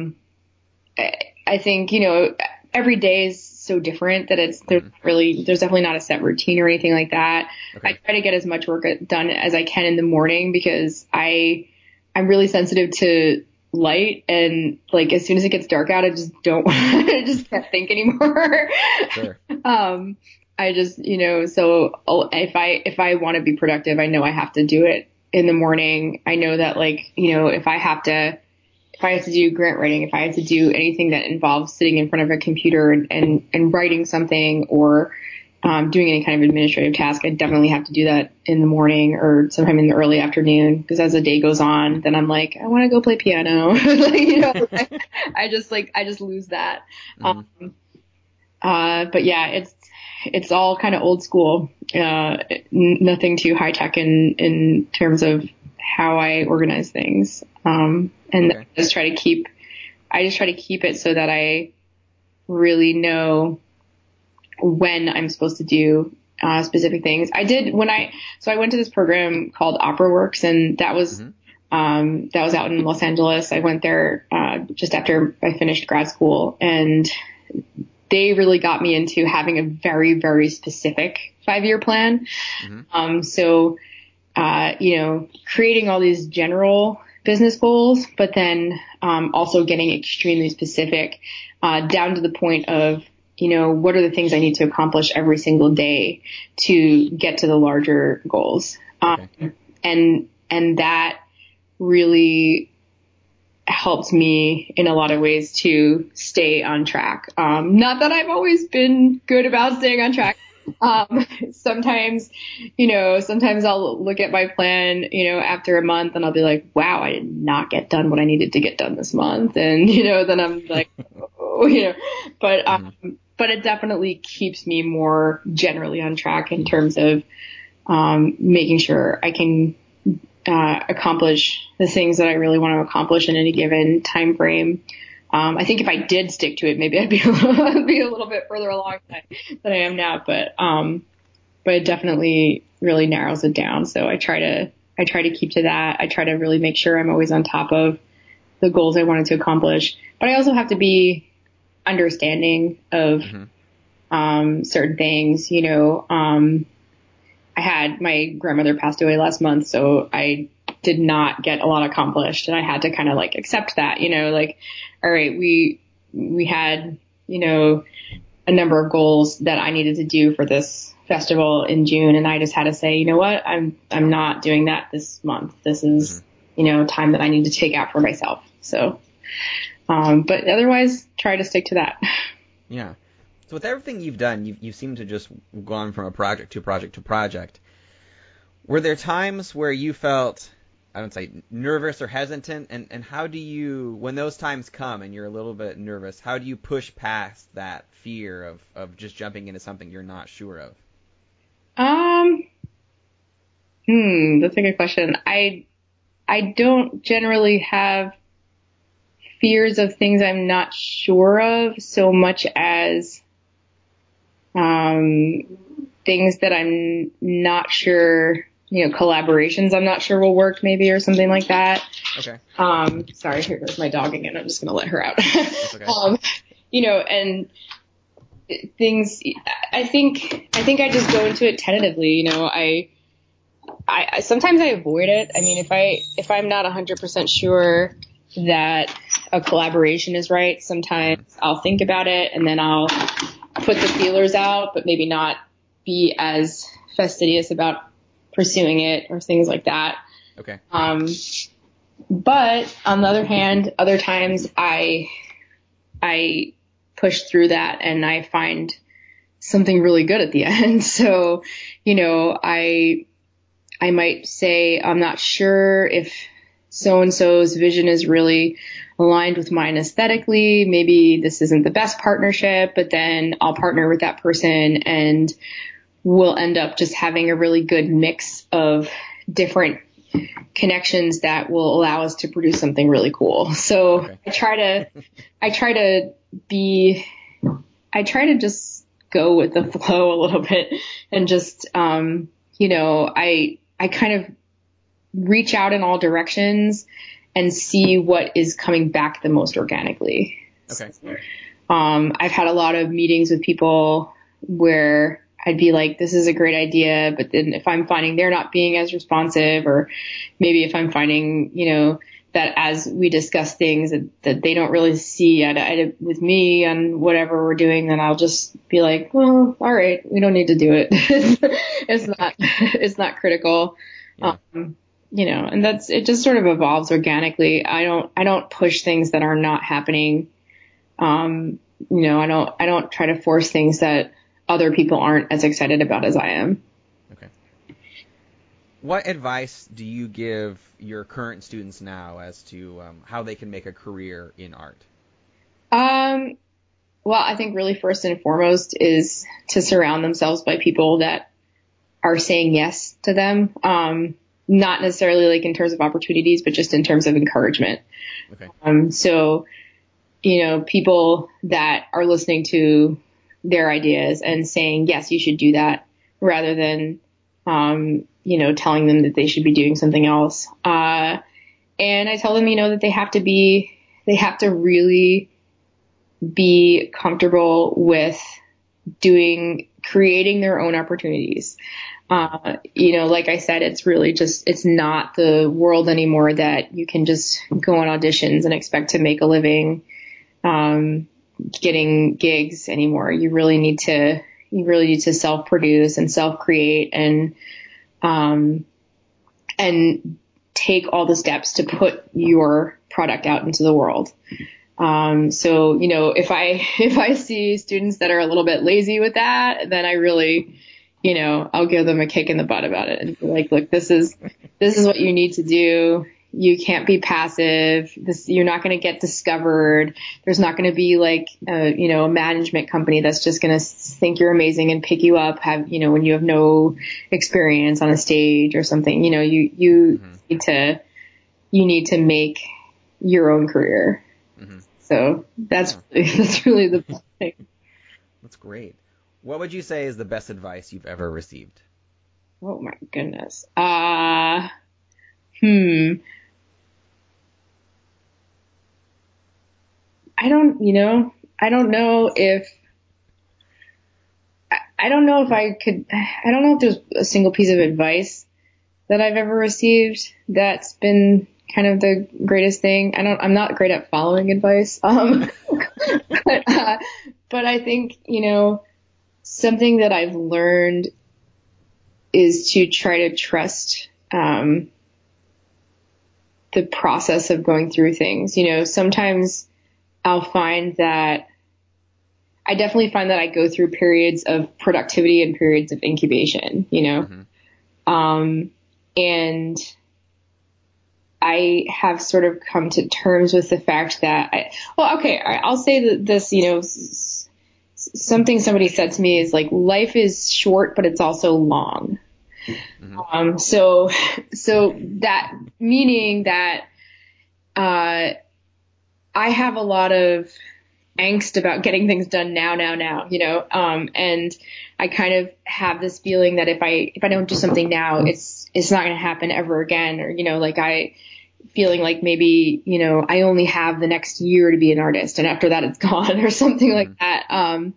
C: I think, every day is so different that there's definitely not a set routine or anything like that. Okay. I try to get as much work done as I can in the morning, because I'm really sensitive to light, and like, as soon as it gets dark out, I just I just can't think anymore.
B: Sure.
C: I just, so if I want to be productive, I know I have to do it in the morning. I know that, like, if I have to do grant writing, if I have to do anything that involves sitting in front of a computer and writing something, or doing any kind of administrative task, I definitely have to do that in the morning or sometime in the early afternoon, because as the day goes on, then I'm like, I want to go play piano. I just lose that. But yeah, it's all kind of old school, nothing too high tech in terms of how I organize things. And I just try to keep it so that I really know when I'm supposed to do specific things. I went to this program called OperaWorks, and that was out in Los Angeles. I went there just after I finished grad school, and they really got me into having a very, very specific 5-year plan. So creating all these general business goals, but then also getting extremely specific, down to the point of, what are the things I need to accomplish every single day to get to the larger goals. And that really helped me in a lot of ways to stay on track. Not that I've always been good about staying on track. Sometimes I'll look at my plan, after a month, and I'll be like, wow, I did not get done what I needed to get done this month. And, then I'm like, but it definitely keeps me more generally on track in terms of, making sure I can accomplish the things that I really want to accomplish in any given time frame. I think if I did stick to it, maybe I'd be a little bit further along than I am now, but it definitely really narrows it down. So I try to keep to that. I try to really make sure I'm always on top of the goals I wanted to accomplish, but I also have to be understanding of, certain things, I had my grandmother passed away last month, so I did not get a lot accomplished, and I had to kind of like accept that, all right, we had, a number of goals that I needed to do for this festival in June, and I just had to say, you know what, I'm not doing that this month. This is, time that I need to take out for myself. So, but otherwise try to stick to that.
B: Yeah. So with everything you've done, you seem to just gone from a project to project to project. Were there times where you felt, I don't say nervous or hesitant, and how do you, when those times come and you're a little bit nervous, how do you push past that fear of just jumping into something you're not sure of?
C: That's a good question. I don't generally have fears of things I'm not sure of so much as things that I'm not sure, collaborations I'm not sure will work maybe or something like that.
B: Okay.
C: Sorry, here goes my dog again. I'm just going to let her out.
B: That's okay.
C: And things, I think I just go into it tentatively. I sometimes I avoid it. I mean, if I'm not 100% sure that a collaboration is right, sometimes I'll think about it and then I'll put the feelers out, but maybe not be as fastidious about pursuing it or things like that.
B: Okay.
C: But on the other hand, other times I push through that and I find something really good at the end. So, I might say, I'm not sure if so-and-so's vision is really aligned with mine aesthetically. Maybe this isn't the best partnership, but then I'll partner with that person and we'll end up just having a really good mix of different connections that will allow us to produce something really cool. So okay. I try to just go with the flow a little bit and just, I kind of reach out in all directions and see what is coming back the most organically.
B: Okay.
C: I've had a lot of meetings with people where I'd be like, this is a great idea. But then if I'm finding they're not being as responsive, or maybe if I'm finding, that as we discuss things that they don't really see eye to eye with me on whatever we're doing, then I'll just be like, well, all right, we don't need to do it. It's not critical.
B: Yeah.
C: And it just sort of evolves organically. I don't push things that are not happening. I don't try to force things that other people aren't as excited about as I am.
B: Okay. What advice do you give your current students now as to how they can make a career in art?
C: Well, I think really first and foremost is to surround themselves by people that are saying yes to them. Not necessarily like in terms of opportunities, but just in terms of encouragement.
B: Okay.
C: So, people that are listening to their ideas and saying, yes, you should do that, rather than, telling them that they should be doing something else. And I tell them, that they have to really be comfortable with creating their own opportunities. Like I said, it's really it's not the world anymore that you can just go on auditions and expect to make a living, getting gigs anymore. You really need to self-produce and self-create and take all the steps to put your product out into the world. So, if I see students that are a little bit lazy with that, then I really, I'll give them a kick in the butt about it and be like, look, this is what you need to do. you can't be passive. You're not going to get discovered. There's not going to be like, a management company that's just going to think you're amazing and pick you up, when you have no experience on a stage or something. You need to make your own career. Mm-hmm. So that's really the best thing.
B: That's great. What would you say is the best advice you've ever received?
C: Oh my goodness. I don't know if there's a single piece of advice that I've ever received that's been kind of the greatest thing. I'm not great at following advice. But I think, something that I've learned is to try to trust, the process of going through things. Sometimes I definitely find that I go through periods of productivity and periods of incubation, Mm-hmm. And I have sort of come to terms with the fact that I'll say that this, something somebody said to me is like, life is short, but it's also long. Mm-hmm. So that meaning that, I have a lot of angst about getting things done now, and I kind of have this feeling that if I don't do something now, it's not going to happen ever again. Or, feeling like maybe, I only have the next year to be an artist and after that it's gone or something mm-hmm. like that.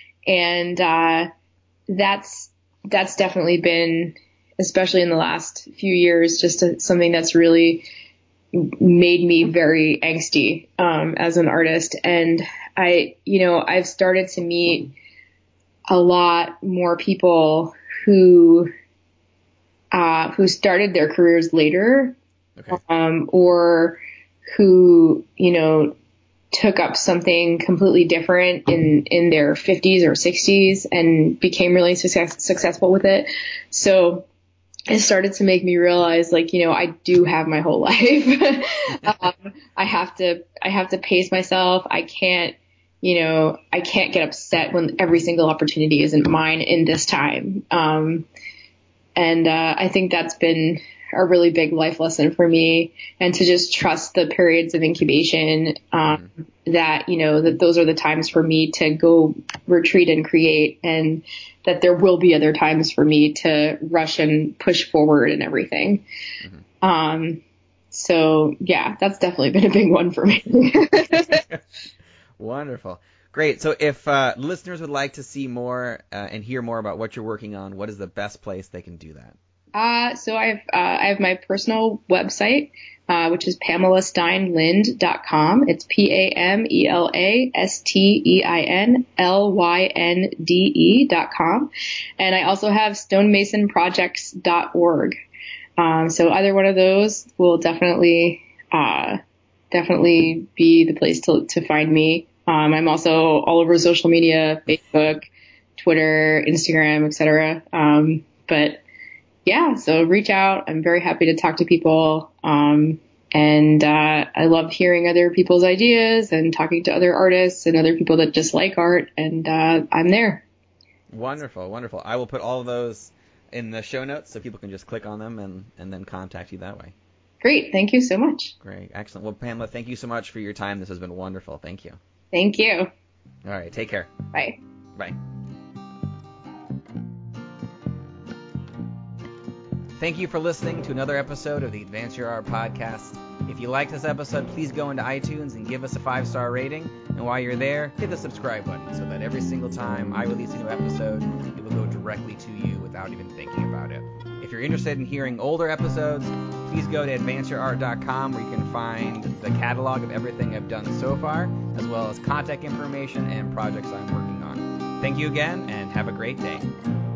C: That's definitely been, especially in the last few years, just something that's really made me very angsty, as an artist. And I've started to meet a lot more people who started their careers later, okay. Or who, took up something completely different in their 50s or 60s and became really successful with it. So it started to make me realize, like, I do have my whole life. I have to pace myself. I can't get upset when every single opportunity isn't mine in this time. I think that's been a really big life lesson for me, and to just trust the periods of incubation, that those are the times for me to go retreat and create, and that there will be other times for me to rush and push forward and everything. Mm-hmm. So yeah, that's definitely been a big one for me.
B: Wonderful. Great. So if listeners would like to see more and hear more about what you're working on, what is the best place they can do that?
C: So I have my personal website, which is PamelaSteinLynd.com. It's PamelaSteinLyndE.com. And I also have stonemasonprojects.org. So either one of those will definitely be the place to find me. I'm also all over social media, Facebook, Twitter, Instagram, etc. But yeah, so reach out. I'm very happy to talk to people. And I love hearing other people's ideas and talking to other artists and other people that just like art. And I'm there.
B: Wonderful, wonderful. I will put all of those in the show notes so people can just click on them and then contact you that way.
C: Great. Thank you so much.
B: Great. Excellent. Well, Pamela, thank you so much for your time. This has been wonderful. Thank you.
C: Thank you.
B: All right. Take care.
C: Bye.
B: Bye. Thank you for listening to another episode of the Advance Your Art podcast. If you like this episode, please go into iTunes and give us a 5-star rating. And while you're there, hit the subscribe button so that every single time I release a new episode, it will go directly to you without even thinking about it. If you're interested in hearing older episodes, please go to advanceyourart.com where you can find the catalog of everything I've done so far, as well as contact information and projects I'm working on. Thank you again, and have a great day.